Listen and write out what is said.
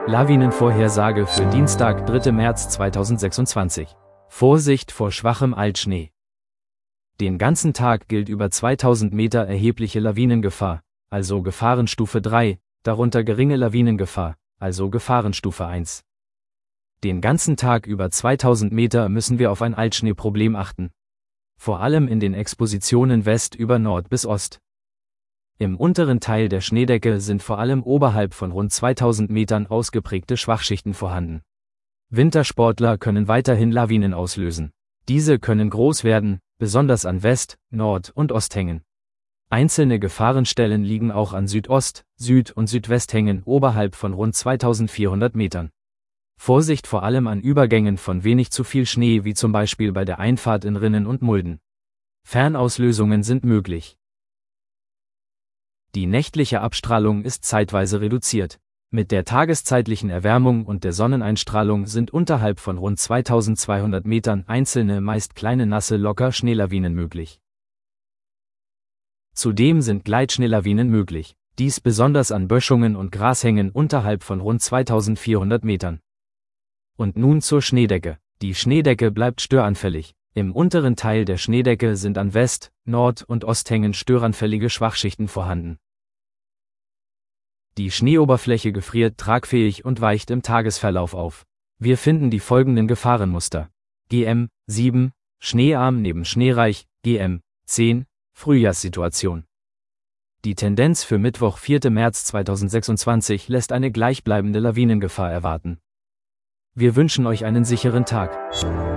Lawinenvorhersage für Dienstag, 3. März 2026. Vorsicht vor schwachem Altschnee. Den ganzen Tag gilt über 2000 Meter erhebliche Lawinengefahr, also Gefahrenstufe 3, darunter geringe Lawinengefahr, also Gefahrenstufe 1. Den ganzen Tag über 2000 Meter müssen wir auf ein Altschneeproblem achten. Vor allem in den Expositionen West über Nord bis Ost. Im unteren Teil der Schneedecke sind vor allem oberhalb von rund 2000 Metern ausgeprägte Schwachschichten vorhanden. Wintersportler können weiterhin Lawinen auslösen. Diese können groß werden, besonders an West-, Nord- und Osthängen. Einzelne Gefahrenstellen liegen auch an Südost-, Süd- und Südwesthängen oberhalb von rund 2400 Metern. Vorsicht vor allem an Übergängen von wenig zu viel Schnee, wie zum Beispiel bei der Einfahrt in Rinnen und Mulden. Fernauslösungen sind möglich. Die nächtliche Abstrahlung ist zeitweise reduziert. Mit der tageszeitlichen Erwärmung und der Sonneneinstrahlung sind unterhalb von rund 2200 Metern einzelne, meist kleine nasse Locker-Schneelawinen möglich. Zudem sind Gleitschneelawinen möglich, dies besonders an Böschungen und Grashängen unterhalb von rund 2400 Metern. Und nun zur Schneedecke. Die Schneedecke bleibt störanfällig. Im unteren Teil der Schneedecke sind an West-, Nord- und Osthängen störanfällige Schwachschichten vorhanden. Die Schneeoberfläche gefriert tragfähig und weicht im Tagesverlauf auf. Wir finden die folgenden Gefahrenmuster. GM 7, schneearm neben schneereich, GM 10, Frühjahrssituation. Die Tendenz für Mittwoch, 4. März 2026 lässt eine gleichbleibende Lawinengefahr erwarten. Wir wünschen euch einen sicheren Tag.